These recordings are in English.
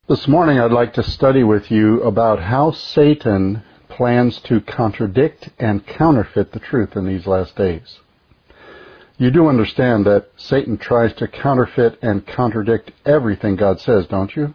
This morning I'd like to study with you about how Satan plans to contradict and counterfeit the truth in these last days. You do understand that Satan tries to counterfeit and contradict everything God says, don't you?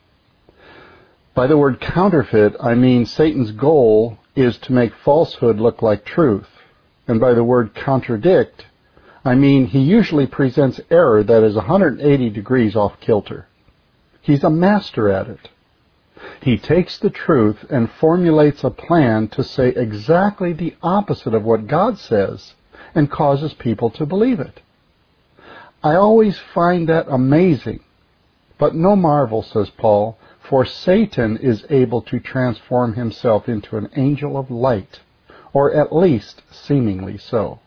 By the word counterfeit, I mean Satan's goal is to make falsehood look like truth. And by the word contradict, I mean he usually presents error that is 180 degrees off kilter. He's a master at it. He takes the truth and formulates a plan to say exactly the opposite of what God says and causes people to believe it. I always find that amazing. But no marvel, says Paul, for Satan is able to transform himself into an angel of light, or at least seemingly so.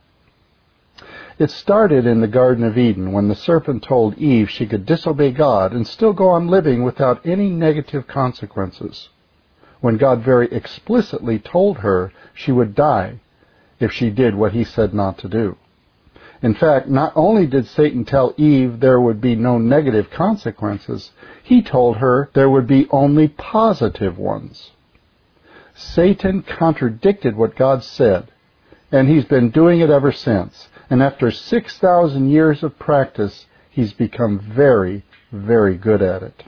It started in the Garden of Eden when the serpent told Eve she could disobey God and still go on living without any negative consequences, when God very explicitly told her she would die if she did what he said not to do. In fact, not only did Satan tell Eve there would be no negative consequences, he told her there would be only positive ones. Satan contradicted what God said, and he's been doing it ever since. And after 6,000 years of practice, he's become very, very good at it.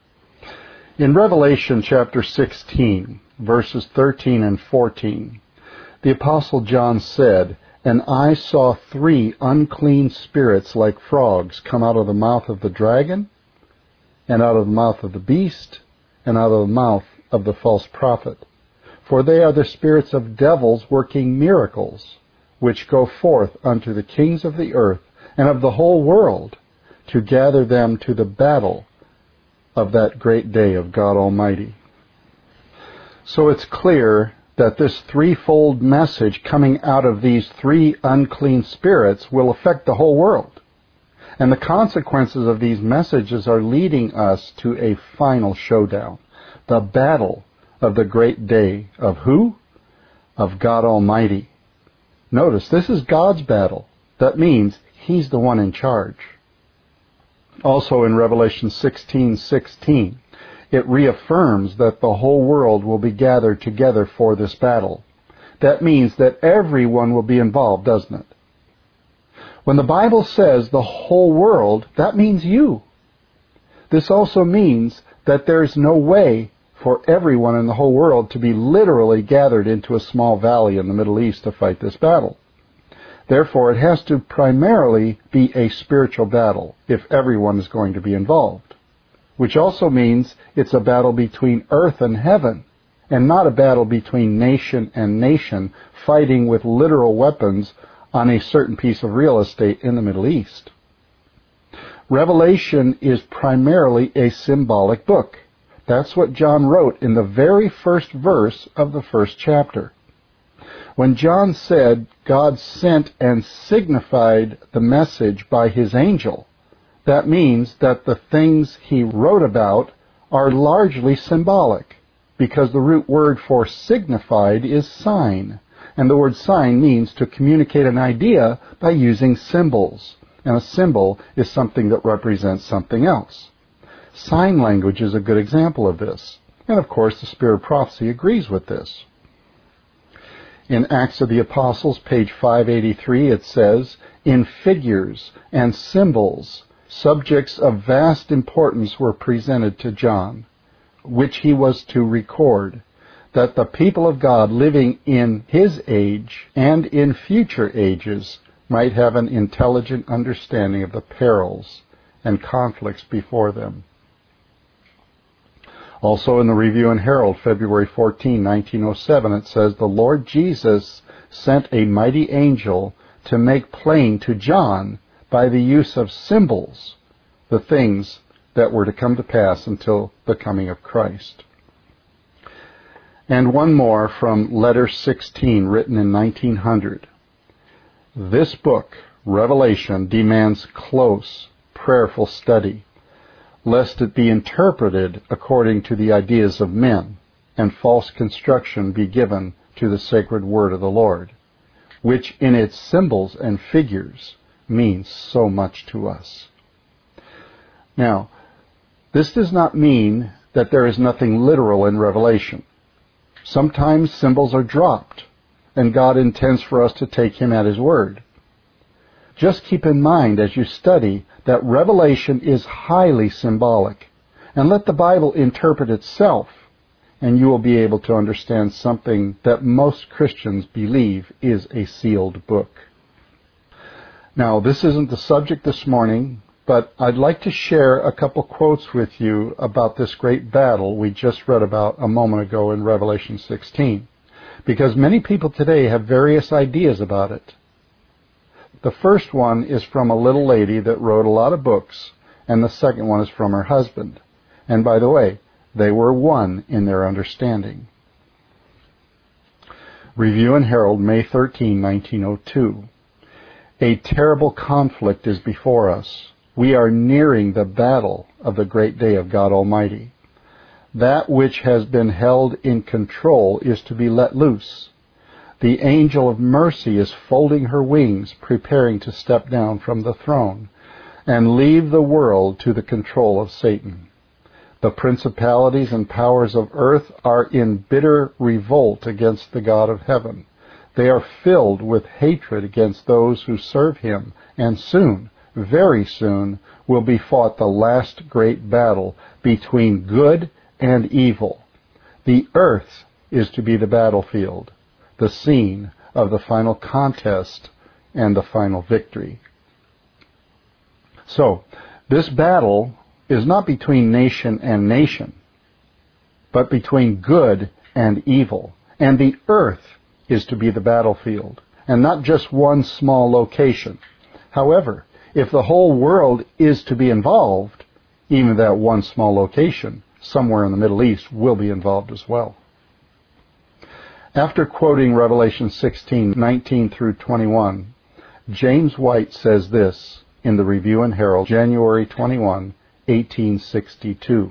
In Revelation chapter 16, verses 13 and 14, the Apostle John said, "And I saw 3 unclean spirits like frogs come out of the mouth of the dragon, and out of the mouth of the beast, and out of the mouth of the false prophet. For they are the spirits of devils working miracles, which go forth unto the kings of the earth and of the whole world, to gather them to the battle of that great day of God Almighty." So it's clear that this threefold message coming out of these 3 unclean spirits will affect the whole world. And the consequences of these messages are leading us to a final showdown, the battle of the great day of who? Of God Almighty. Notice, this is God's battle. That means he's the one in charge. Also in Revelation 16:16, it reaffirms that the whole world will be gathered together for this battle. That means that everyone will be involved, doesn't it? When the Bible says the whole world, that means you. This also means that there's no way for everyone in the whole world to be literally gathered into a small valley in the Middle East to fight this battle. Therefore, it has to primarily be a spiritual battle if everyone is going to be involved, which also means it's a battle between earth and heaven, and not a battle between nation and nation fighting with literal weapons on a certain piece of real estate in the Middle East. Revelation is primarily a symbolic book. That's what John wrote in the very first verse of the first chapter. When John said God sent and signified the message by his angel, that means that the things he wrote about are largely symbolic, because the root word for signified is sign, and the word sign means to communicate an idea by using symbols, and a symbol is something that represents something else. Sign language is a good example of this. And of course, the Spirit of Prophecy agrees with this. In Acts of the Apostles, page 583, it says, "In figures and symbols, subjects of vast importance were presented to John, which he was to record, that the people of God living in his age and in future ages might have an intelligent understanding of the perils and conflicts before them." Also in the Review and Herald, February 14, 1907, it says, "The Lord Jesus sent a mighty angel to make plain to John by the use of symbols the things that were to come to pass until the coming of Christ." And one more from Letter 16, written in 1900. "This book, Revelation, demands close, prayerful study, lest it be interpreted according to the ideas of men, and false construction be given to the sacred word of the Lord, which in its symbols and figures means so much to us." Now, this does not mean that there is nothing literal in Revelation. Sometimes symbols are dropped, and God intends for us to take him at his word. Just keep in mind as you study that Revelation is highly symbolic, and let the Bible interpret itself, and you will be able to understand something that most Christians believe is a sealed book. Now, this isn't the subject this morning, but I'd like to share a couple quotes with you about this great battle we just read about a moment ago in Revelation 16, because many people today have various ideas about it. The first one is from a little lady that wrote a lot of books, and the second one is from her husband. And by the way, they were one in their understanding. Review and Herald, May 13, 1902. A terrible conflict is before us. We are nearing the battle of the great day of God Almighty. That which has been held in control is to be let loose. The angel of mercy is folding her wings, preparing to step down from the throne and leave the world to the control of Satan. The principalities and powers of earth are in bitter revolt against the God of heaven. They are filled with hatred against those who serve him, and soon, very soon, will be fought the last great battle between good and evil. The earth is to be the battlefield, the scene of the final contest and the final victory. So, this battle is not between nation and nation, but between good and evil. And the earth is to be the battlefield, and not just one small location. However, if the whole world is to be involved, even that one small location somewhere in the Middle East will be involved as well. After quoting Revelation 16:19 through 21, James White says this in the Review and Herald, January 21, 1862.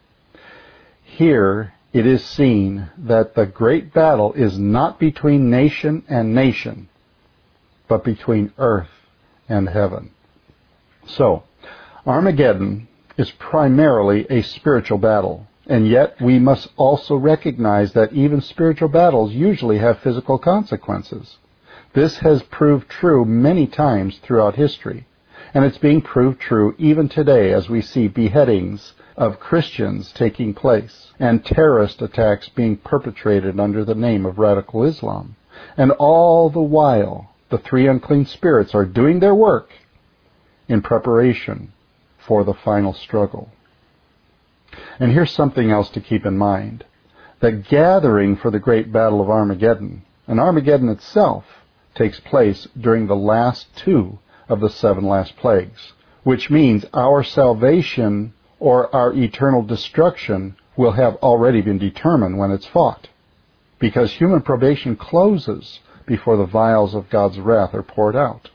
Here it is seen that the great battle is not between nation and nation, but between earth and heaven. So, Armageddon is primarily a spiritual battle. And yet, we must also recognize that even spiritual battles usually have physical consequences. This has proved true many times throughout history, and it's being proved true even today as we see beheadings of Christians taking place and terrorist attacks being perpetrated under the name of radical Islam. And all the while, the three unclean spirits are doing their work in preparation for the final struggle. And here's something else to keep in mind. The gathering for the great battle of Armageddon, and Armageddon itself, takes place during the last two of the 7 last plagues, which means our salvation or our eternal destruction will have already been determined when it's fought, because human probation closes before the vials of God's wrath are poured out.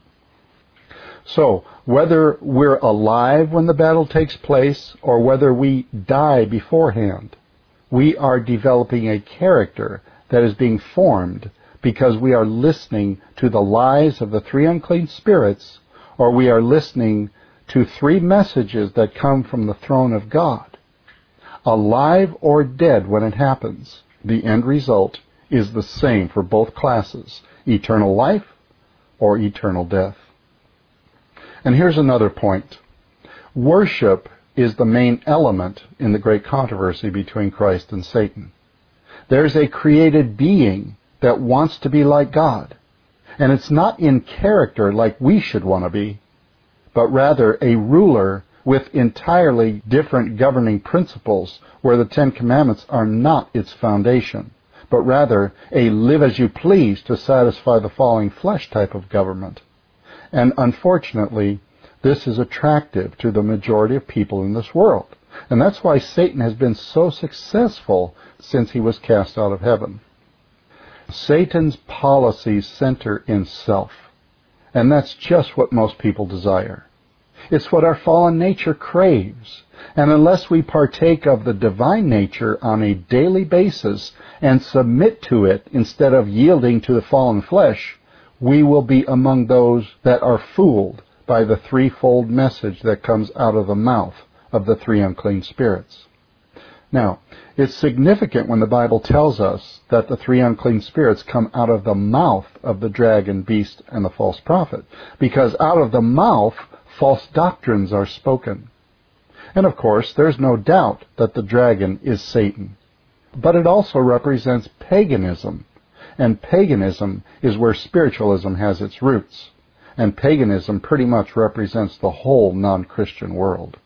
So, whether we're alive when the battle takes place or whether we die beforehand, we are developing a character that is being formed because we are listening to the lies of the three unclean spirits, or we are listening to 3 messages that come from the throne of God. Alive or dead when it happens, the end result is the same for both classes, eternal life or eternal death. And here's another point. Worship is the main element in the great controversy between Christ and Satan. There's a created being that wants to be like God. And it's not in character like we should want to be, but rather a ruler with entirely different governing principles where the 10 Commandments are not its foundation, but rather a live-as-you-please to satisfy the falling flesh type of government. And unfortunately, this is attractive to the majority of people in this world. And that's why Satan has been so successful since he was cast out of heaven. Satan's policies center in self. And that's just what most people desire. It's what our fallen nature craves. And unless we partake of the divine nature on a daily basis and submit to it instead of yielding to the fallen flesh, we will be among those that are fooled by the threefold message that comes out of the mouth of the 3 unclean spirits. Now, it's significant when the Bible tells us that the three unclean spirits come out of the mouth of the dragon, beast, and the false prophet, because out of the mouth false doctrines are spoken. And of course, there's no doubt that the dragon is Satan. But it also represents paganism, and paganism is where spiritualism has its roots. And paganism pretty much represents the whole non-Christian world.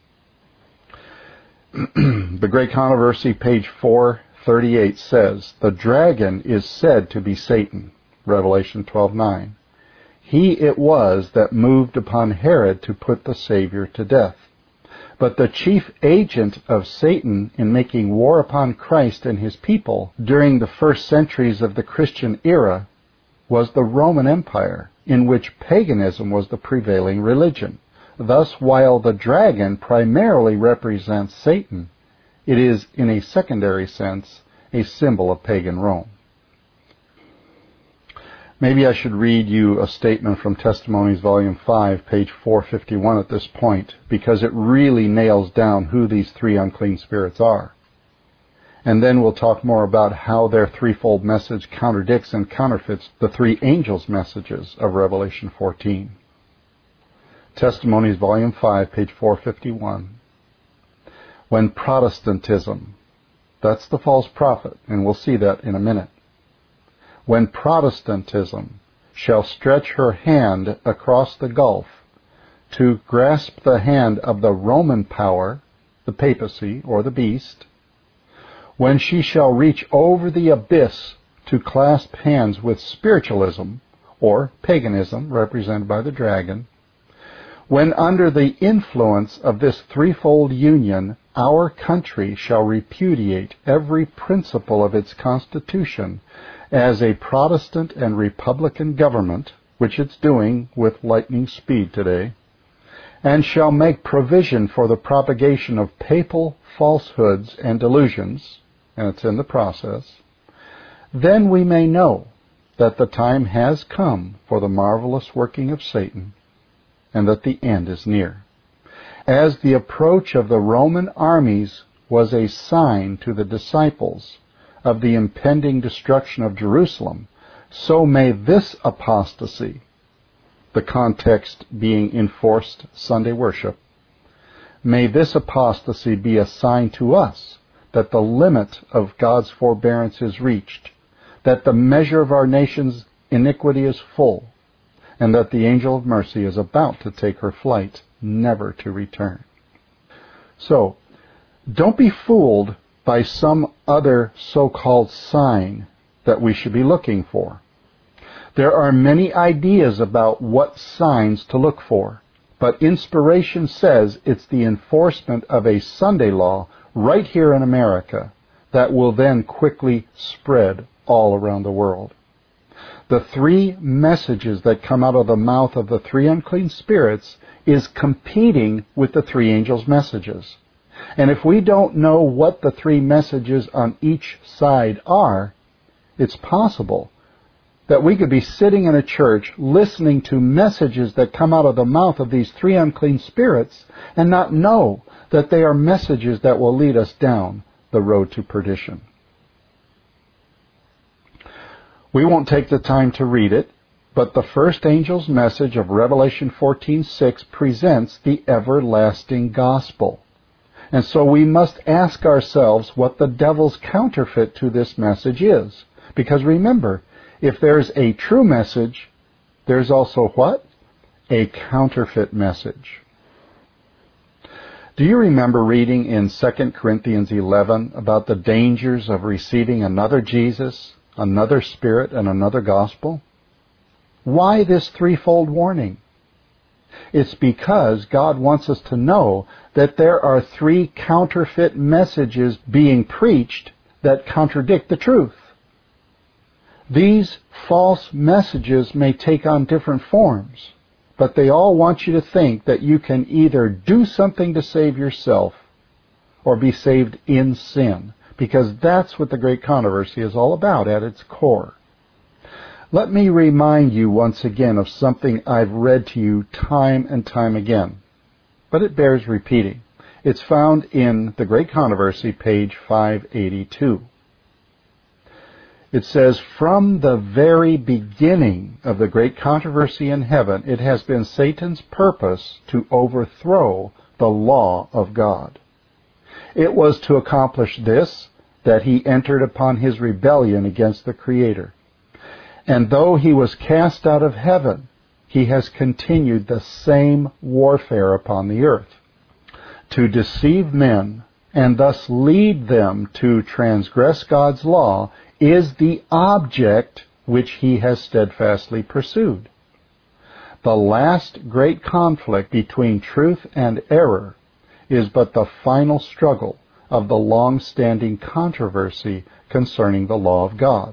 The Great Controversy, page 438, says, "The dragon is said to be Satan," Revelation 12:9. "He it was that moved upon Herod to put the Savior to death." But the chief agent of Satan in making war upon Christ and his people during the first centuries of the Christian era was the Roman Empire, in which paganism was the prevailing religion. Thus, while the dragon primarily represents Satan, it is, in a secondary sense, a symbol of pagan Rome. Maybe I should read you a statement from Testimonies, Volume 5, page 451 at this point, because it really nails down who these three unclean spirits are. And then we'll talk more about how their threefold message contradicts and counterfeits the three angels' messages of Revelation 14. Testimonies, Volume 5, page 451. When Protestantism, that's the false prophet, and we'll see that in a minute. When Protestantism shall stretch her hand across the gulf to grasp the hand of the Roman power, the papacy or the beast, when she shall reach over the abyss to clasp hands with spiritualism or paganism represented by the dragon, when under the influence of this threefold union our country shall repudiate every principle of its constitution as a Protestant and Republican government, which it's doing with lightning speed today, and shall make provision for the propagation of papal falsehoods and delusions, and it's in the process, then we may know that the time has come for the marvelous working of Satan, and that the end is near. As the approach of the Roman armies was a sign to the disciples of the impending destruction of Jerusalem, so may this apostasy, the context being enforced Sunday worship, may this apostasy be a sign to us that the limit of God's forbearance is reached, that the measure of our nation's iniquity is full, and that the angel of mercy is about to take her flight, never to return. So, don't be fooled by some other so-called sign that we should be looking for. There are many ideas about what signs to look for, but inspiration says it's the enforcement of a Sunday law right here in America that will then quickly spread all around the world. The three messages that come out of the mouth of the three unclean spirits is competing with the three angels' messages. And if we don't know what the three messages on each side are, it's possible that we could be sitting in a church listening to messages that come out of the mouth of these three unclean spirits and not know that they are messages that will lead us down the road to perdition. We won't take the time to read it, but the first angel's message of Revelation 14:6 presents the everlasting gospel. And so we must ask ourselves what the devil's counterfeit to this message is. Because remember, if there's a true message, there's also what? A counterfeit message. Do you remember reading in 2 Corinthians 11 about the dangers of receiving another Jesus, another Spirit, and another gospel? Why this threefold warning? It's because God wants us to know that there are three counterfeit messages being preached that contradict the truth. These false messages may take on different forms, but they all want you to think that you can either do something to save yourself or be saved in sin, because that's what the Great Controversy is all about at its core. Let me remind you once again of something I've read to you time and time again, but it bears repeating. It's found in The Great Controversy, page 582. It says, "From the very beginning of the great controversy in heaven, it has been Satan's purpose to overthrow the law of God. It was to accomplish this that he entered upon his rebellion against the Creator. And though he was cast out of heaven, he has continued the same warfare upon the earth, to deceive men and thus lead them to transgress God's law is the object which he has steadfastly pursued. The last great conflict between truth and error is but the final struggle of the long-standing controversy concerning the law of God."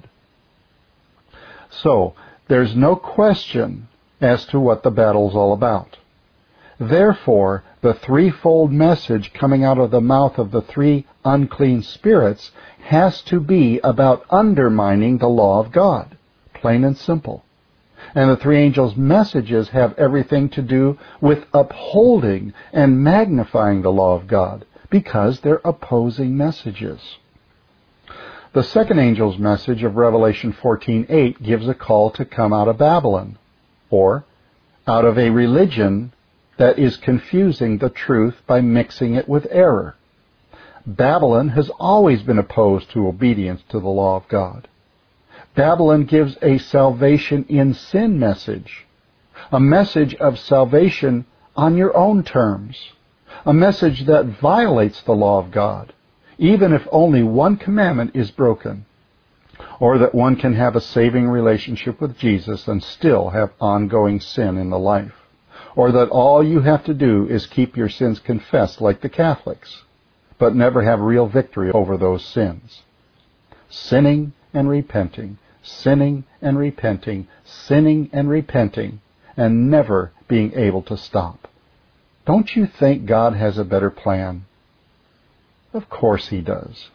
So, there's no question as to what the battle's all about. Therefore, the threefold message coming out of the mouth of the three unclean spirits has to be about undermining the law of God, plain and simple. And the three angels' messages have everything to do with upholding and magnifying the law of God, because they're opposing messages. The second angel's message of Revelation 14:8 gives a call to come out of Babylon, or out of a religion that is confusing the truth by mixing it with error. Babylon has always been opposed to obedience to the law of God. Babylon gives a salvation in sin message, a message of salvation on your own terms, a message that violates the law of God, even if only one commandment is broken, or that one can have a saving relationship with Jesus and still have ongoing sin in the life, or that all you have to do is keep your sins confessed like the Catholics, but never have real victory over those sins. Sinning and repenting, sinning and repenting, sinning and repenting, and never being able to stop. Don't you think God has a better plan? Of course he does.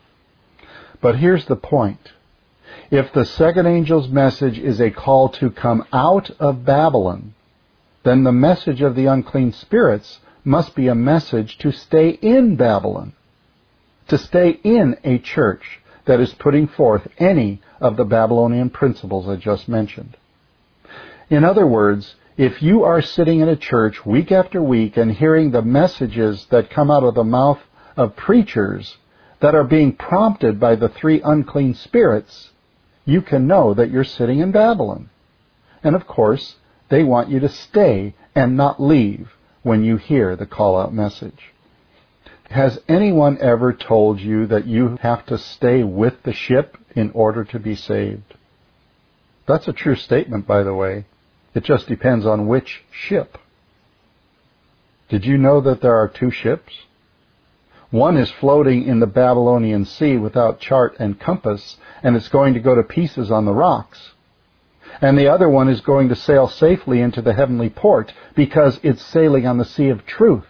But here's the point. If the second angel's message is a call to come out of Babylon, then the message of the unclean spirits must be a message to stay in Babylon, to stay in a church that is putting forth any of the Babylonian principles I just mentioned. In other words, if you are sitting in a church week after week and hearing the messages that come out of the mouth of preachers that are being prompted by the three unclean spirits, you can know that you're sitting in Babylon. And of course, they want you to stay and not leave when you hear the call-out message. Has anyone ever told you that you have to stay with the ship in order to be saved? That's a true statement, by the way. It just depends on which ship. Did you know that there are two ships? One is floating in the Babylonian Sea without chart and compass, and it's going to go to pieces on the rocks. And the other one is going to sail safely into the heavenly port because it's sailing on the sea of truth.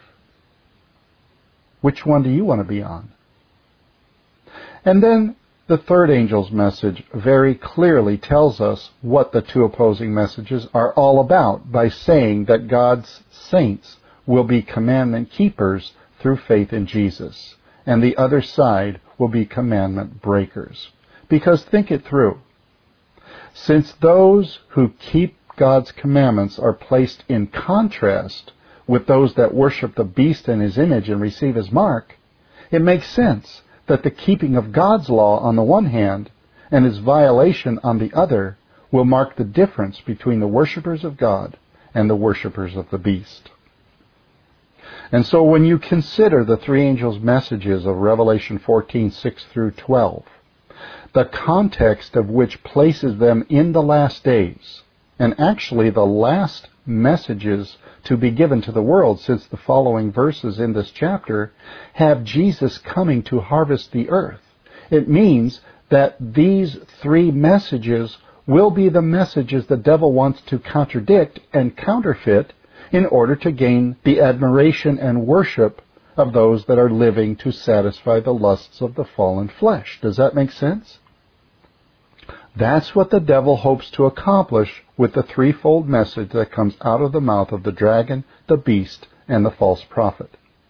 Which one do you want to be on? And then the third angel's message very clearly tells us what the two opposing messages are all about by saying that God's saints will be commandment keepers through faith in Jesus, and the other side will be commandment breakers. Because think it through. Since those who keep God's commandments are placed in contrast with those that worship the beast in his image and receive his mark, it makes sense that the keeping of God's law on the one hand and its violation on the other will mark the difference between the worshipers of God and the worshipers of the beast. And so when you consider the three angels' messages of Revelation 14:6 through 12, the context of which places them in the last days, and actually the last messages to be given to the world, since the following verses in this chapter have Jesus coming to harvest the earth, it means that these three messages will be the messages the devil wants to contradict and counterfeit in order to gain the admiration and worship of those that are living to satisfy the lusts of the fallen flesh. Does that make sense? That's what the devil hopes to accomplish with the threefold message that comes out of the mouth of the dragon, the beast, and the false prophet.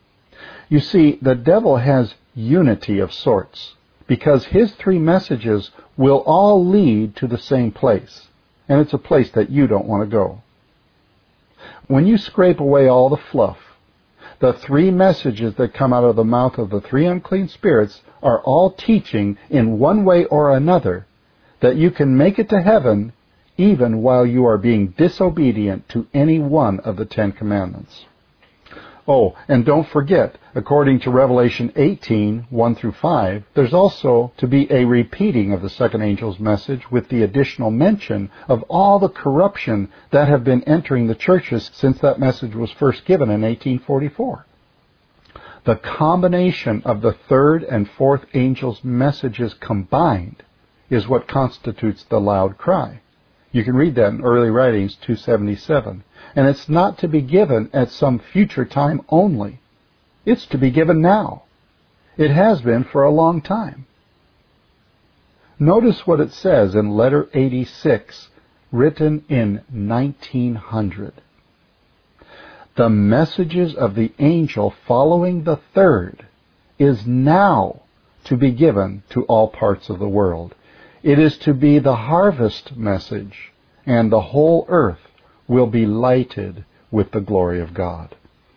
You see, the devil has unity of sorts, because his three messages will all lead to the same place, and it's a place that you don't want to go. When you scrape away all the fluff, the three messages that come out of the mouth of the three unclean spirits are all teaching in one way or another that you can make it to heaven even while you are being disobedient to any one of the 10 Commandments. Oh, and don't forget, according to Revelation 18, 1 through 5, there's also to be a repeating of the second angel's message with the additional mention of all the corruption that have been entering the churches since that message was first given in 1844. The combination of the third and fourth angel's messages combined is what constitutes the loud cry. You can read that in Early Writings 277. And it's not to be given at some future time only. It's to be given now. It has been for a long time. Notice what it says in letter 86, written in 1900. The messages of the angel following the third is now to be given to all parts of the world. It is to be the harvest message, and the whole earth will be lighted with the glory of God.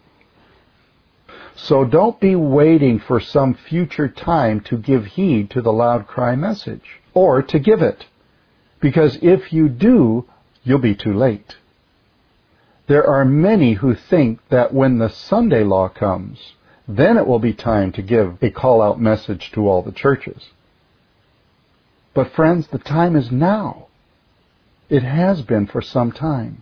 So don't be waiting for some future time to give heed to the loud cry message, or to give it, because if you do, you'll be too late. There are many who think that when the Sunday law comes, then it will be time to give a call-out message to all the churches. But friends, the time is now. It has been for some time.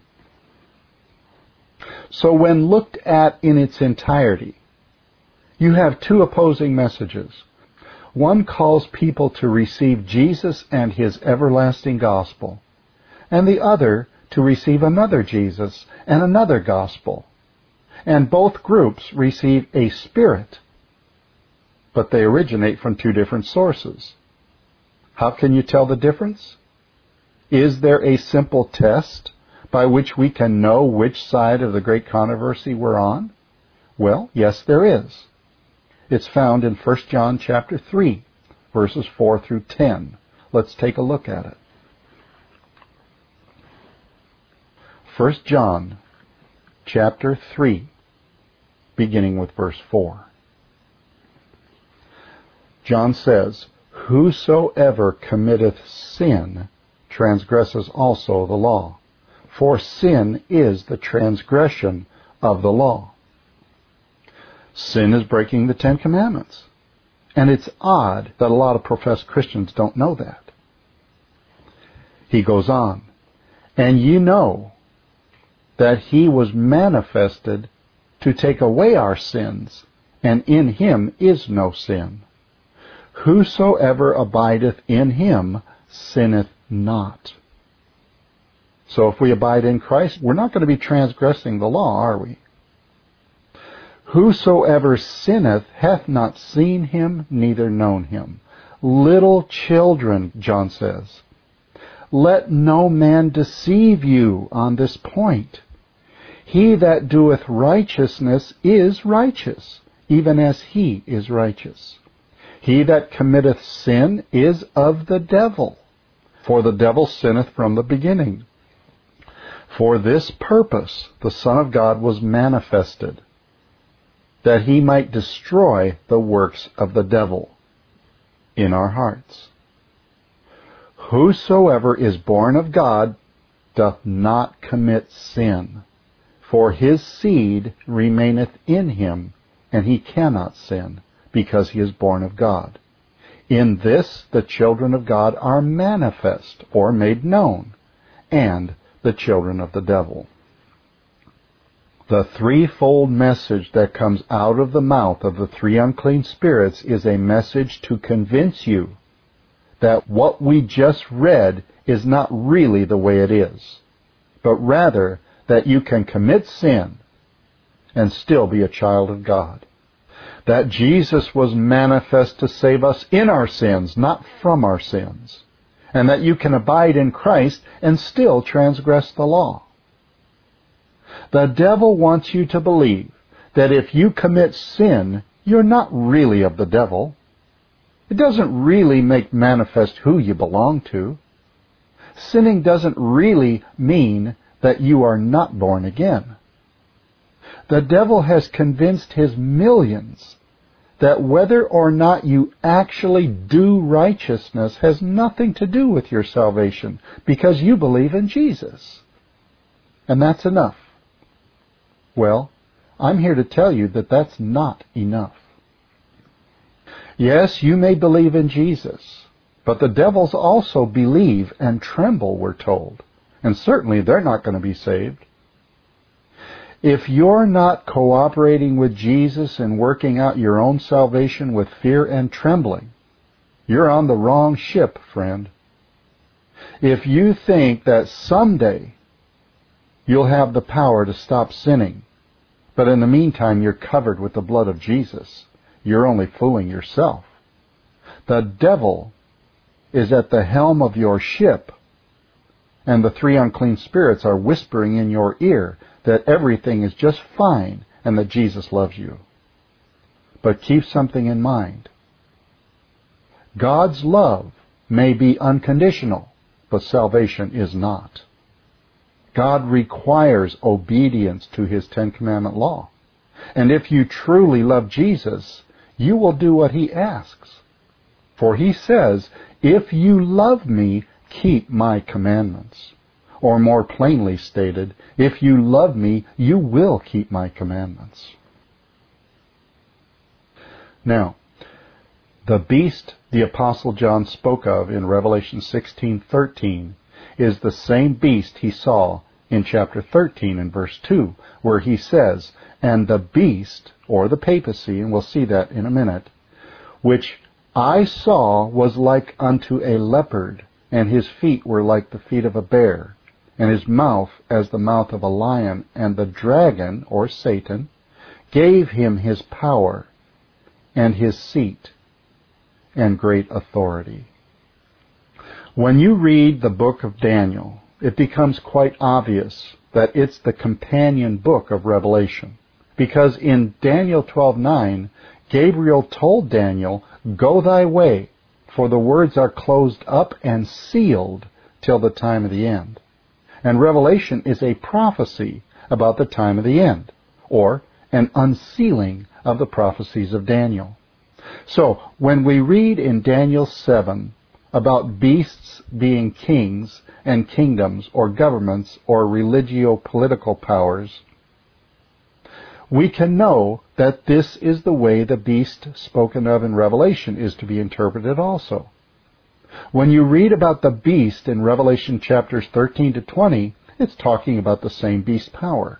So when looked at in its entirety, you have two opposing messages. One calls people to receive Jesus and His everlasting gospel, and the other to receive another Jesus and another gospel. And both groups receive a spirit, but they originate from two different sources. How can you tell the difference? Is there a simple test by which we can know which side of the great controversy we're on? Well, yes, there is. It's found in 1 John chapter 3, verses 4 through 10. Let's take a look at it. 1 John chapter 3, beginning with verse 4. John says, "Whosoever committeth sin transgresses also the law. For sin is the transgression of the law." Sin is breaking the 10 Commandments. And it's odd that a lot of professed Christians don't know that. He goes on, "And ye know that He was manifested to take away our sins, and in Him is no sin. Whosoever abideth in Him sinneth not." So if we abide in Christ, we're not going to be transgressing the law, are we? "Whosoever sinneth hath not seen Him, neither known Him." Little children, John says, let no man deceive you on this point. He that doeth righteousness is righteous, even as He is righteous. He that committeth sin is of the devil, for the devil sinneth from the beginning. For this purpose the Son of God was manifested, that He might destroy the works of the devil in our hearts. Whosoever is born of God doth not commit sin, for his seed remaineth in him, and he cannot sin, because he is born of God. In this the children of God are manifest, or made known, and the children of the devil. The threefold message that comes out of the mouth of the three unclean spirits is a message to convince you that what we just read is not really the way it is, but rather that you can commit sin and still be a child of God. That Jesus was manifest to save us in our sins, not from our sins. And that you can abide in Christ and still transgress the law. The devil wants you to believe that if you commit sin, you're not really of the devil. It doesn't really make manifest who you belong to. Sinning doesn't really mean that you are not born again. The devil has convinced his millions that whether or not you actually do righteousness has nothing to do with your salvation because you believe in Jesus. And that's enough. Well, I'm here to tell you that that's not enough. Yes, you may believe in Jesus, but the devils also believe and tremble, we're told. And certainly they're not going to be saved. If you're not cooperating with Jesus and working out your own salvation with fear and trembling, you're on the wrong ship, friend. If you think that someday you'll have the power to stop sinning, but in the meantime you're covered with the blood of Jesus, you're only fooling yourself. The devil is at the helm of your ship, and the three unclean spirits are whispering in your ear that everything is just fine and that Jesus loves you. But keep something in mind. God's love may be unconditional, but salvation is not. God requires obedience to His Ten Commandment law. And if you truly love Jesus, you will do what He asks. For He says, "If you love me, keep my commandments." Or more plainly stated, if you love me, you will keep my commandments. Now, the beast the Apostle John spoke of in Revelation 16:13 is the same beast he saw in chapter 13 and verse 2, where he says, "And the beast," or the papacy, and we'll see that in a minute, "which I saw was like unto a leopard, and his feet were like the feet of a bear, and his mouth as the mouth of a lion, and the dragon," or Satan, "gave him his power, and his seat, and great authority." When you read the book of Daniel, it becomes quite obvious that it's the companion book of Revelation. Because in Daniel 12:9, Gabriel told Daniel, "Go thy way, for the words are closed up and sealed till the time of the end." And Revelation is a prophecy about the time of the end, or an unsealing of the prophecies of Daniel. So, when we read in Daniel 7 about beasts being kings and kingdoms or governments or religio-political powers, we can know that this is the way the beast spoken of in Revelation is to be interpreted also. When you read about the beast in Revelation chapters 13 to 20, it's talking about the same beast power.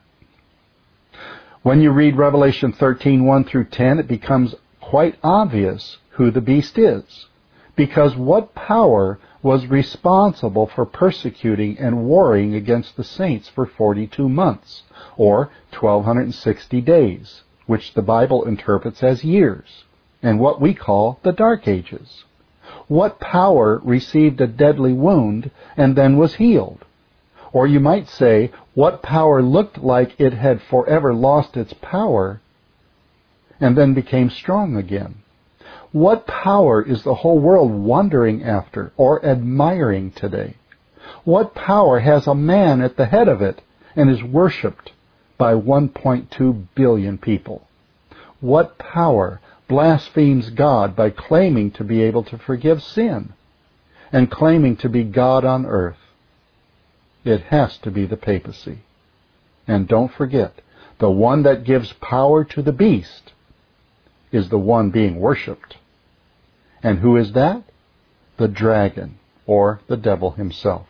When you read Revelation 13:1 through 10, it becomes quite obvious who the beast is. Because what power was responsible for persecuting and warring against the saints for 42 months, or 1,260 days, which the Bible interprets as years, and what we call the Dark Ages? What power received a deadly wound and then was healed? Or you might say, what power looked like it had forever lost its power and then became strong again? What power is the whole world wondering after or admiring today? What power has a man at the head of it and is worshipped by 1.2 billion people? What power blasphemes God by claiming to be able to forgive sin and claiming to be God on earth? It has to be the papacy. And don't forget, the one that gives power to the beast is the one being worshipped. And who is that? The dragon, or the devil himself.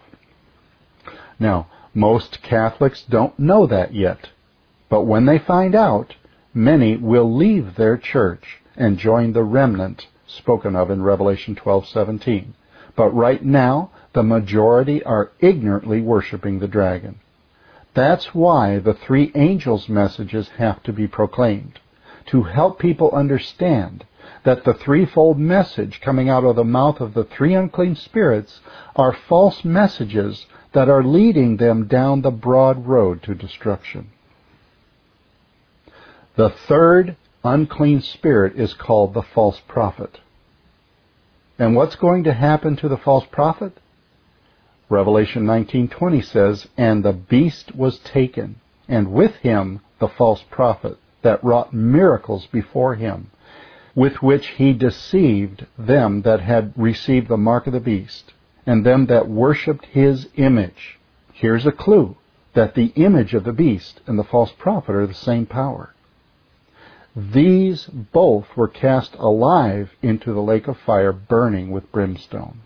Now, most Catholics don't know that yet, but when they find out, many will leave their church and join the remnant spoken of in Revelation 12:17. But right now, the majority are ignorantly worshiping the dragon. That's why the three angels' messages have to be proclaimed, to help people understand that the threefold message coming out of the mouth of the three unclean spirits are false messages that are leading them down the broad road to destruction. The third unclean spirit is called the false prophet. And what's going to happen to the false prophet? Revelation 19:20 says, "And the beast was taken, and with him the false prophet, that wrought miracles before him, with which he deceived them that had received the mark of the beast, and them that worshipped his image." Here's a clue that the image of the beast and the false prophet are the same power. These both were cast alive into the lake of fire, burning with brimstone.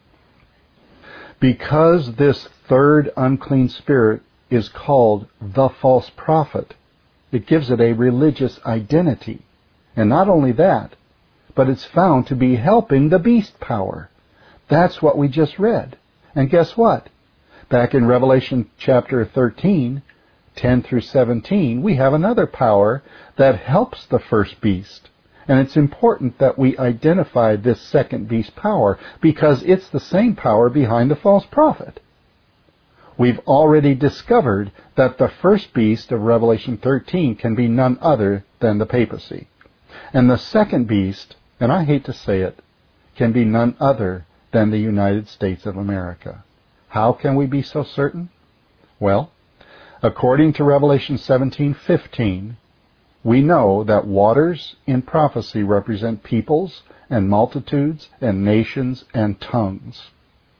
Because this third unclean spirit is called the false prophet, it gives it a religious identity. And not only that, but it's found to be helping the beast power. That's what we just read. And guess what? Back in Revelation chapter 13, 10 through 17, we have another power that helps the first beast. And it's important that we identify this second beast power, because it's the same power behind the false prophet. We've already discovered that the first beast of Revelation 13 can be none other than the papacy. And the second beast, and I hate to say it, can be none other than the United States of America. How can we be so certain? Well, according to Revelation 17:15, we know that waters in prophecy represent peoples and multitudes and nations and tongues.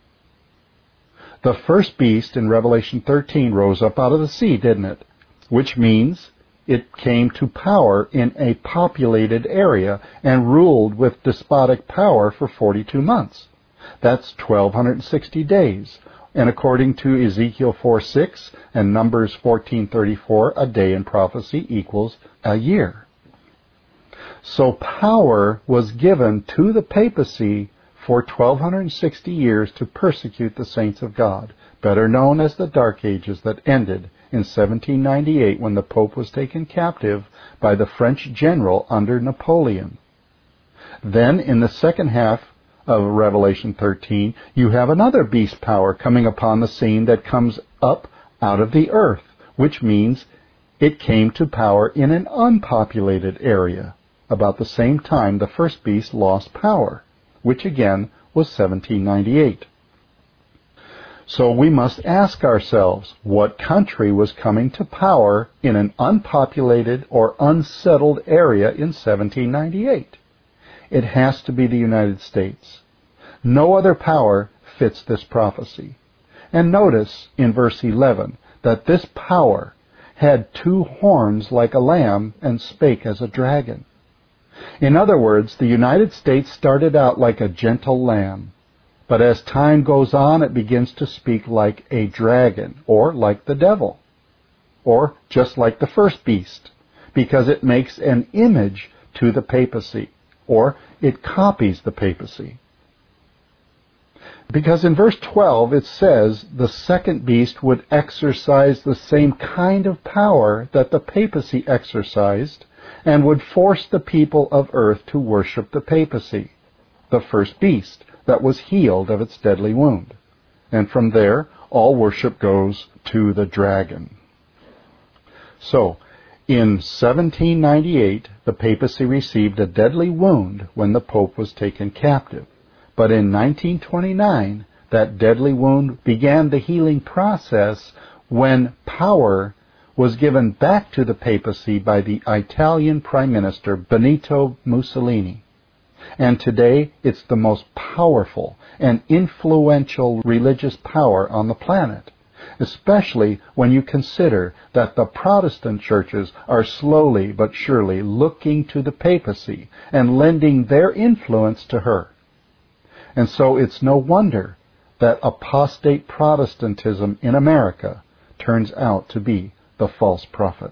The first beast in Revelation 13 rose up out of the sea, didn't it? Which means it came to power in a populated area and ruled with despotic power for 42 months. That's 1,260 days. And according to Ezekiel 4:6 and Numbers 14:34, a day in prophecy equals a year. So power was given to the papacy for 1,260 years to persecute the saints of God, better known as the Dark Ages, that ended in 1798 when the Pope was taken captive by the French general under Napoleon. Then in the second half of Revelation 13, you have another beast power coming upon the scene that comes up out of the earth, which means it came to power in an unpopulated area. About the same time the first beast lost power, which again was 1798. So we must ask ourselves, what country was coming to power in an unpopulated or unsettled area in 1798? It has to be the United States. No other power fits this prophecy. And notice in verse 11 that this power had two horns like a lamb and spake as a dragon. In other words, the United States started out like a gentle lamb, but as time goes on it begins to speak like a dragon, or like the devil, or just like the first beast, because it makes an image to the papacy, or it copies the papacy. Because in verse 12 it says the second beast would exercise the same kind of power that the papacy exercised, and would force the people of earth to worship the papacy, the first beast that was healed of its deadly wound. And from there, all worship goes to the dragon. So, in 1798, the papacy received a deadly wound when the Pope was taken captive. But in 1929, that deadly wound began the healing process when power was given back to the papacy by the Italian Prime Minister Benito Mussolini. And today, it's the most powerful and influential religious power on the planet, especially when you consider that the Protestant churches are slowly but surely looking to the papacy and lending their influence to her. And so it's no wonder that apostate Protestantism in America turns out to be the false prophet.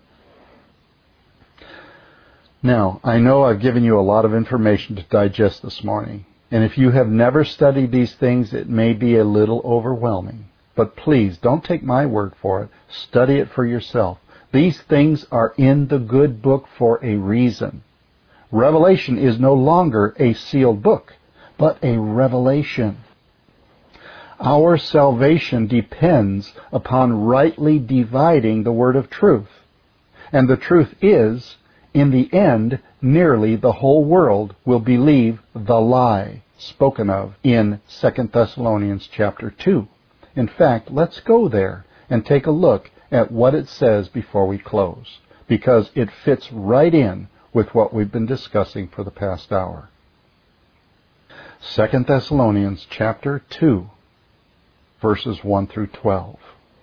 Now, I know I've given you a lot of information to digest this morning, and if you have never studied these things, it may be a little overwhelming. But please, don't take my word for it. Study it for yourself. These things are in the good book for a reason. Revelation is no longer a sealed book, but a revelation. Our salvation depends upon rightly dividing the word of truth. And the truth is, in the end, nearly the whole world will believe the lie spoken of in 2 Thessalonians chapter 2. In fact, let's go there and take a look at what it says before we close, because it fits right in with what we've been discussing for the past hour. 2 Thessalonians chapter 2, verses 1 through 12.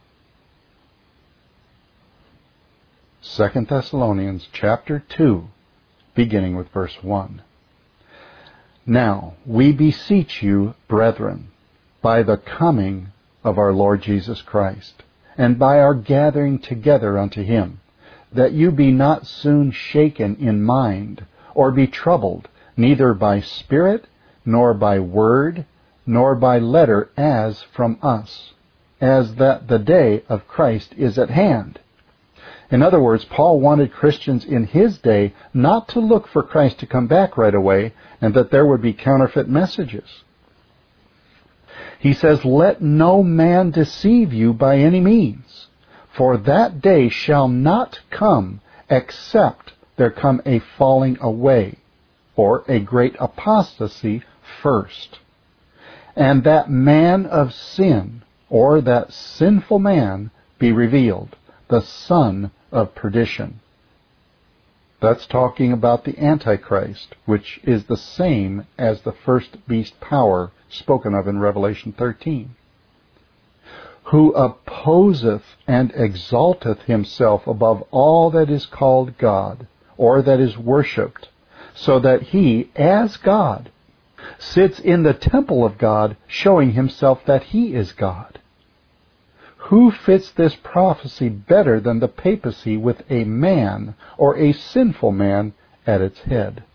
2 Thessalonians chapter 2, beginning with verse 1. Now we beseech you, brethren, by the coming of our Lord Jesus Christ, and by our gathering together unto him, that you be not soon shaken in mind, or be troubled, neither by spirit, nor by word, nor by letter as from us, as that the day of Christ is at hand. In other words, Paul wanted Christians in his day not to look for Christ to come back right away and that there would be counterfeit messages. He says, let no man deceive you by any means, for that day shall not come except there come a falling away, or a great apostasy first. And that man of sin, or that sinful man, be revealed, the son of perdition. That's talking about the Antichrist, which is the same as the first beast power spoken of in Revelation 13. Who opposeth and exalteth himself above all that is called God, or that is worshipped, so that he, as God, sits in the temple of God, showing himself that he is God. Who fits this prophecy better than the papacy with a man, or a sinful man, at its head?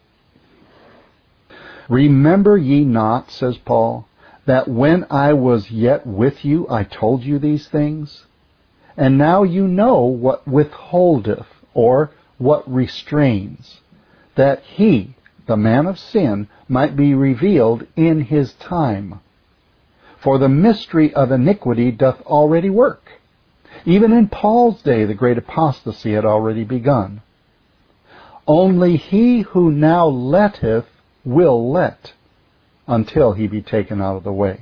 Remember ye not, says Paul, that when I was yet with you I told you these things? And now you know what withholdeth, or what restrains, that he, the man of sin, might be revealed in his time. For the mystery of iniquity doth already work. Even in Paul's day the great apostasy had already begun. Only he who now letteth will let, until he be taken out of the way.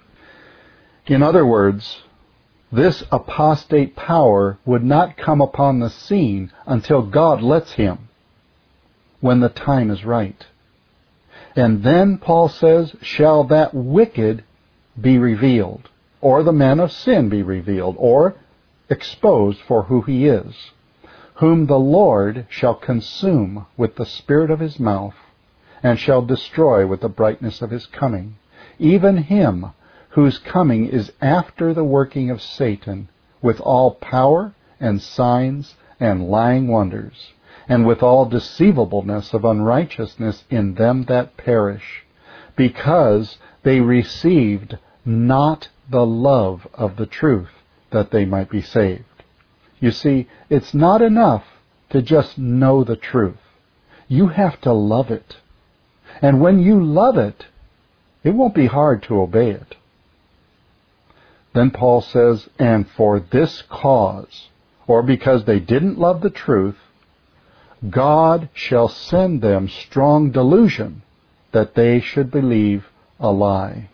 In other words, this apostate power would not come upon the scene until God lets him, when the time is right. And then, Paul says, shall that wicked be revealed, or the man of sin be revealed, or exposed for who he is, whom the Lord shall consume with the spirit of his mouth, and shall destroy with the brightness of his coming, even him whose coming is after the working of Satan, with all power and signs and lying wonders, and with all deceivableness of unrighteousness in them that perish, because they received not the love of the truth, that they might be saved. You see, it's not enough to just know the truth. You have to love it. And when you love it, it won't be hard to obey it. Then Paul says, and for this cause, or because they didn't love the truth, God shall send them strong delusion, that they should believe a lie.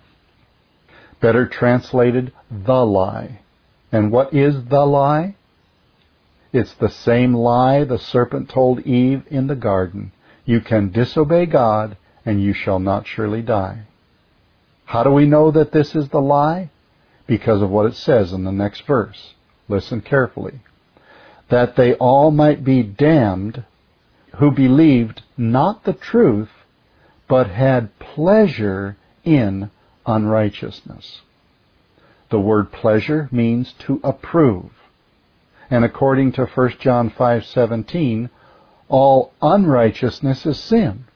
Better translated, the lie. And what is the lie? It's the same lie the serpent told Eve in the garden. You can disobey God, and you shall not surely die. How do we know that this is the lie? Because of what it says in the next verse. Listen carefully. That they all might be damned who believed not the truth, but had pleasure in unrighteousness. The word pleasure means to approve. And according to 1 John 5:17, all unrighteousness is sin.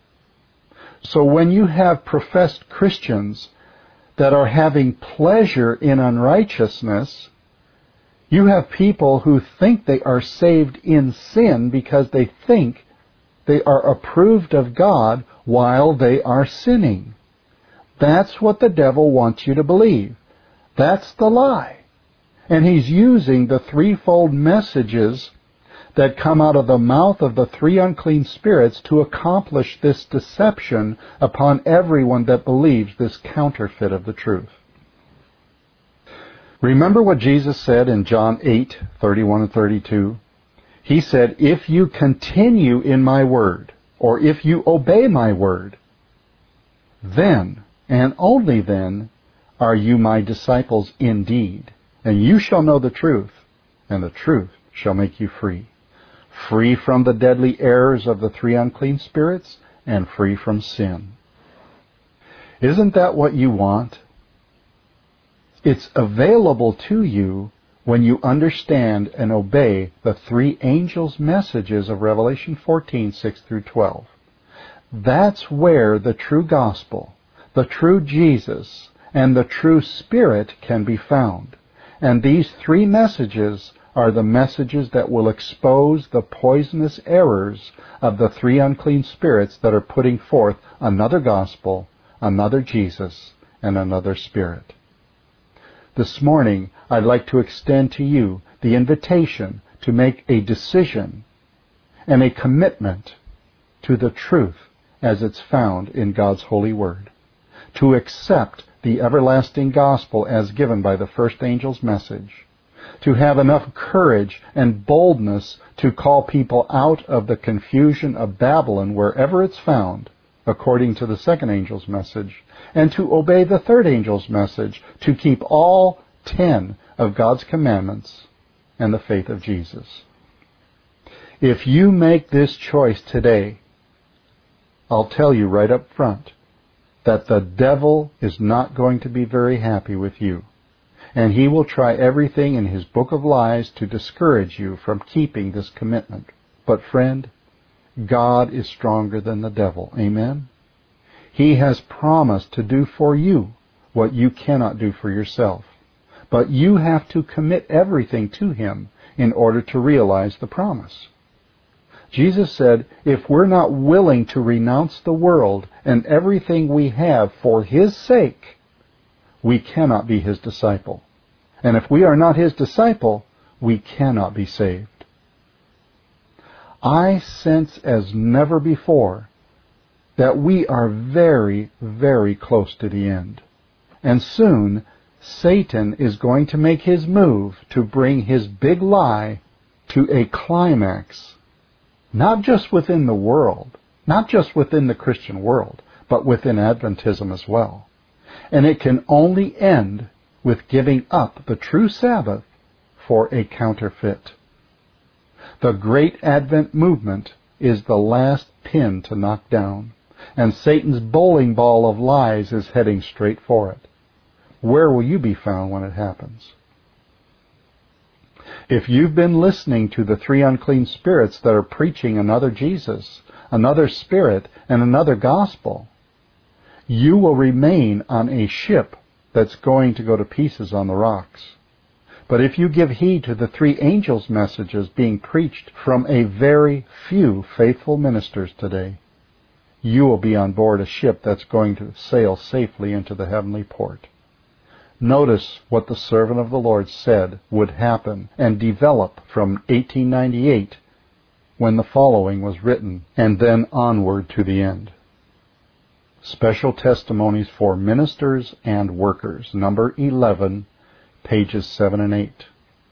So when you have professed Christians that are having pleasure in unrighteousness, you have people who think they are saved in sin because they think they are approved of God while they are sinning. That's what the devil wants you to believe. That's the lie. And he's using the threefold messages that come out of the mouth of the three unclean spirits to accomplish this deception upon everyone that believes this counterfeit of the truth. Remember what Jesus said in John 8:31 and 32? He said, if you continue in my word, or if you obey my word, then, and only then, are you my disciples indeed. And you shall know the truth, and the truth shall make you free. Free from the deadly errors of the three unclean spirits, and free from sin. Isn't that what you want? It's available to you when you understand and obey the three angels' messages of Revelation 14:6 through 12. That's where the true gospel, the true Jesus, and the true Spirit can be found. And these three messages are the messages that will expose the poisonous errors of the three unclean spirits that are putting forth another gospel, another Jesus, and another Spirit. This morning, I'd like to extend to you the invitation to make a decision and a commitment to the truth as it's found in God's holy word, to accept the everlasting gospel as given by the first angel's message, to have enough courage and boldness to call people out of the confusion of Babylon wherever it's found, according to the second angel's message, and to obey the third angel's message, to keep all 10 of God's commandments and the faith of Jesus. If you make this choice today, I'll tell you right up front that the devil is not going to be very happy with you. And he will try everything in his book of lies to discourage you from keeping this commitment. But friend, God is stronger than the devil. Amen? He has promised to do for you what you cannot do for yourself. But you have to commit everything to him in order to realize the promise. Jesus said, if we're not willing to renounce the world and everything we have for his sake, we cannot be his disciple. And if we are not his disciple, we cannot be saved. I sense as never before that we are very, very close to the end. And soon, Satan is going to make his move to bring his big lie to a climax, not just within the world, not just within the Christian world, but within Adventism as well. And it can only end with giving up the true Sabbath for a counterfeit. The great Advent movement is the last pin to knock down, and Satan's bowling ball of lies is heading straight for it. Where will you be found when it happens? If you've been listening to the three unclean spirits that are preaching another Jesus, another Spirit, and another gospel, you will remain on a ship that's going to go to pieces on the rocks. But if you give heed to the three angels' messages being preached from a very few faithful ministers today, you will be on board a ship that's going to sail safely into the heavenly port. Notice what the servant of the Lord said would happen and develop from 1898 when the following was written, and then onward to the end. Special Testimonies for Ministers and Workers, number 11, pages 7 and 8.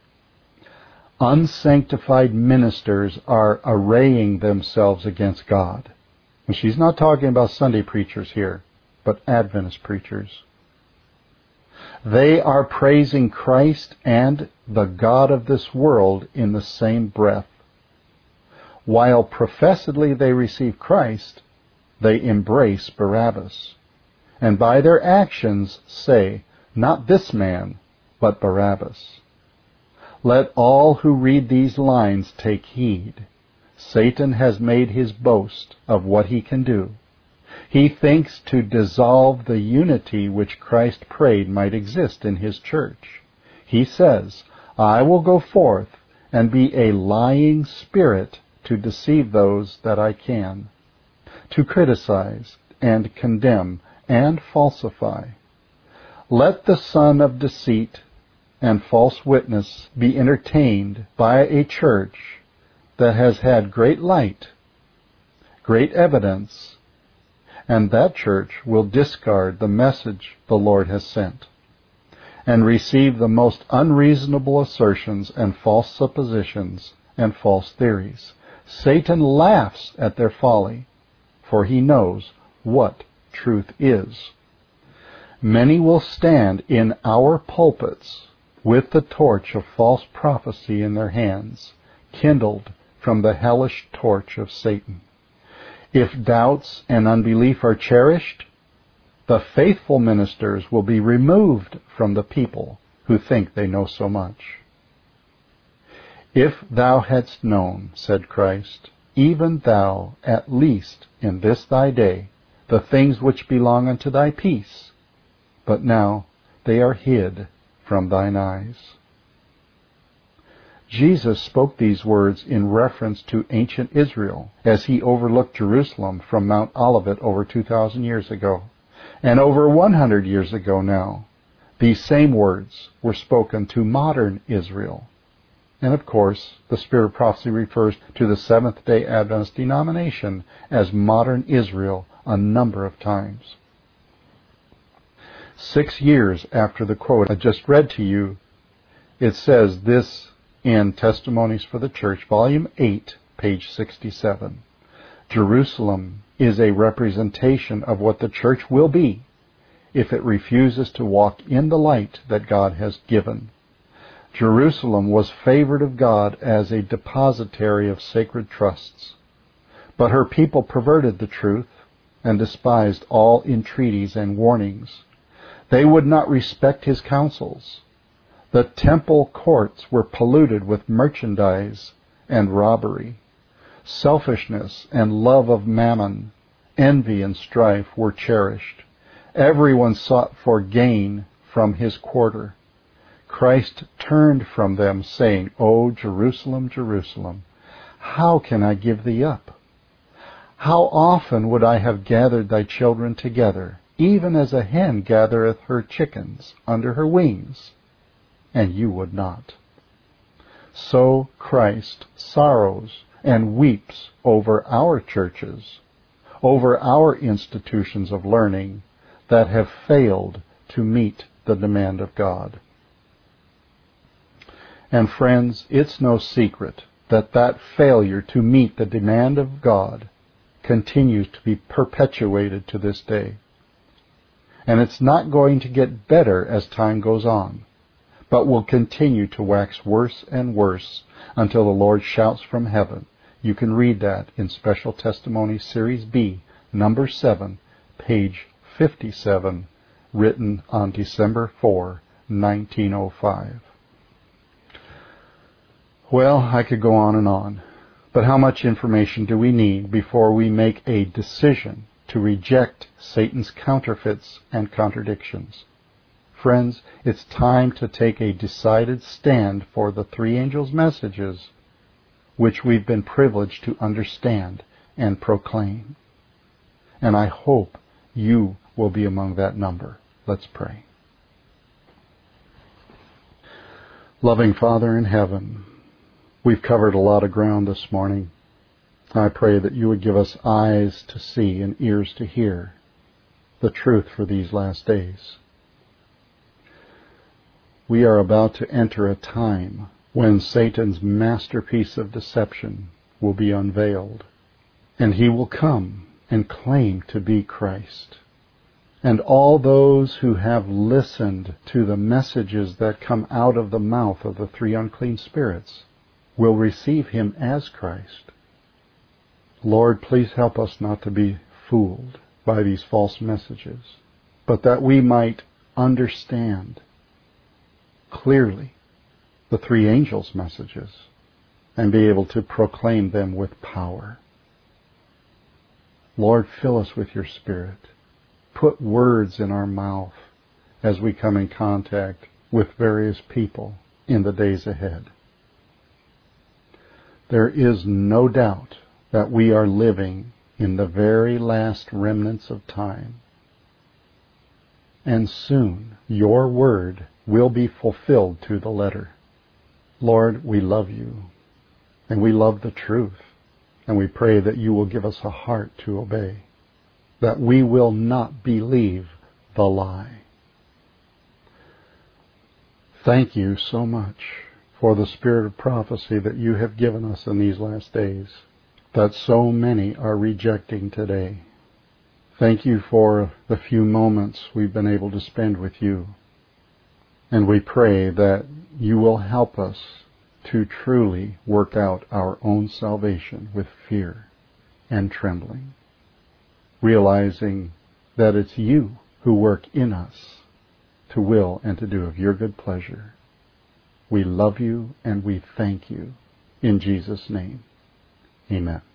Unsanctified ministers are arraying themselves against God. And she's not talking about Sunday preachers here, but Adventist preachers. They are praising Christ and the God of this world in the same breath. While professedly they receive Christ, they embrace Barabbas, and by their actions say, not this man, but Barabbas. Let all who read these lines take heed. Satan has made his boast of what he can do. He thinks to dissolve the unity which Christ prayed might exist in his church. He says, I will go forth and be a lying spirit to deceive those that I can, to criticize and condemn and falsify. Let the son of deceit and false witness be entertained by a church that has had great light, great evidence, and that church will discard the message the Lord has sent and receive the most unreasonable assertions and false suppositions and false theories. Satan laughs at their folly, for he knows what truth is. Many will stand in our pulpits with the torch of false prophecy in their hands, kindled from the hellish torch of Satan. If doubts and unbelief are cherished, the faithful ministers will be removed from the people who think they know so much. If thou hadst known, said Christ, even thou, at least in this thy day, the things which belong unto thy peace, but now they are hid from thine eyes. Jesus spoke these words in reference to ancient Israel as he overlooked Jerusalem from Mount Olivet over 2,000 years ago. And over 100 years ago now, these same words were spoken to modern Israel. And of course, the Spirit of Prophecy refers to the Seventh-day Adventist denomination as modern Israel a number of times. 6 years after the quote I just read to you, it says this in Testimonies for the Church, Volume 8, page 67. Jerusalem is a representation of what the church will be if it refuses to walk in the light that God has given. Jerusalem was favored of God as a depository of sacred trusts, but her people perverted the truth and despised all entreaties and warnings. They would not respect his counsels. The temple courts were polluted with merchandise and robbery. Selfishness and love of mammon, envy and strife were cherished. Everyone sought for gain from his quarter. Christ turned from them, saying, O Jerusalem, Jerusalem, how can I give thee up? How often would I have gathered thy children together, even as a hen gathereth her chickens under her wings, and you would not. So Christ sorrows and weeps over our churches, over our institutions of learning that have failed to meet the demand of God. And friends, it's no secret that that failure to meet the demand of God continues to be perpetuated to this day. And it's not going to get better as time goes on, but will continue to wax worse and worse until the Lord shouts from heaven. You can read that in Special Testimony Series B, number 7, page 57, written on December 4, 1905. Well, I could go on, but how much information do we need before we make a decision to reject Satan's counterfeits and contradictions? Friends, it's time to take a decided stand for the three angels' messages which we've been privileged to understand and proclaim. And I hope you will be among that number. Let's pray. Loving Father in heaven, we've covered a lot of ground this morning. I pray that you would give us eyes to see and ears to hear the truth for these last days. We are about to enter a time when Satan's masterpiece of deception will be unveiled, and he will come and claim to be Christ. And all those who have listened to the messages that come out of the mouth of the three unclean spirits will receive him as Christ. Lord, please help us not to be fooled by these false messages, but that we might understand clearly the three angels' messages and be able to proclaim them with power. Lord, fill us with your Spirit. Put words in our mouth as we come in contact with various people in the days ahead. There is no doubt that we are living in the very last remnants of time. And soon your word will be fulfilled to the letter. Lord, we love you. And we love the truth. And we pray that you will give us a heart to obey, that we will not believe the lie. Thank you so much for the spirit of prophecy that you have given us in these last days, that so many are rejecting today. Thank you for the few moments we've been able to spend with you. And we pray that you will help us to truly work out our own salvation with fear and trembling, realizing that it's you who work in us to will and to do of your good pleasure. We love you and we thank you. In Jesus' name, amen.